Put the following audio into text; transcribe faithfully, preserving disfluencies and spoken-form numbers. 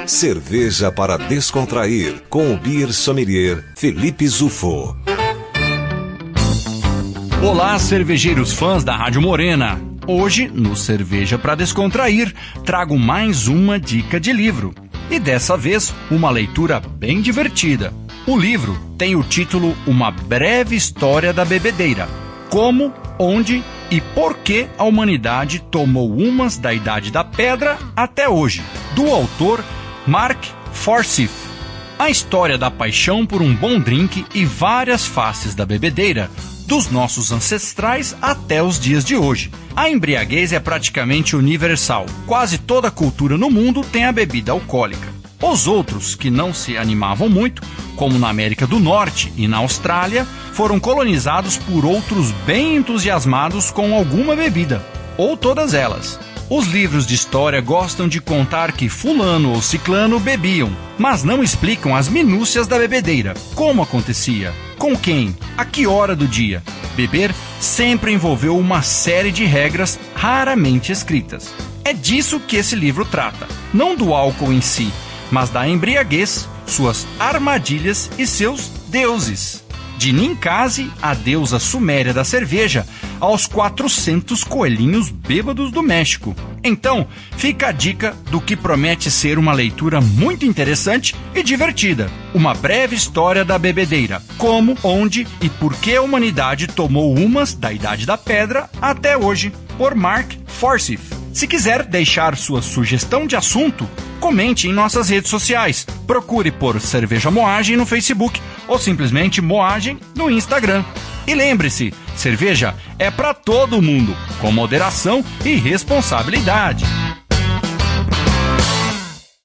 Cerveja para descontrair, com o beer sommelier Felipe Zufo. Olá, cervejeiros fãs da Rádio Morena. Hoje, no Cerveja para Descontrair, trago mais uma dica de livro. E dessa vez, uma leitura bem divertida. O livro tem o título Uma Breve História da Bebedeira. Como, onde e por que a humanidade tomou umas da Idade da Pedra até hoje, do autor Mark Forsyth. A história da paixão por um bom drink e várias faces da bebedeira, dos nossos ancestrais até os dias de hoje. A embriaguez é praticamente universal. Quase toda cultura no mundo tem a bebida alcoólica. Os outros, que não se animavam muito, como na América do Norte e na Austrália, foram colonizados por outros bem entusiasmados com alguma bebida, ou todas elas. Os livros de história gostam de contar que fulano ou ciclano bebiam, mas não explicam as minúcias da bebedeira, como acontecia, com quem, a que hora do dia. Beber sempre envolveu uma série de regras raramente escritas. É disso que esse livro trata, não do álcool em si, mas da embriaguez, suas armadilhas e seus deuses. De Ninkasi, a deusa suméria da cerveja, aos quatrocentos coelhinhos bêbados do México. Então, fica a dica do que promete ser uma leitura muito interessante e divertida. Uma breve história da bebedeira. Como, onde e por que a humanidade tomou umas da Idade da Pedra até hoje. Por Mark Forsyth. Se quiser deixar sua sugestão de assunto, comente em nossas redes sociais. Procure por Cerveja Moagem no Facebook ou simplesmente Moagem no Instagram. E lembre-se, cerveja é para todo mundo, com moderação e responsabilidade.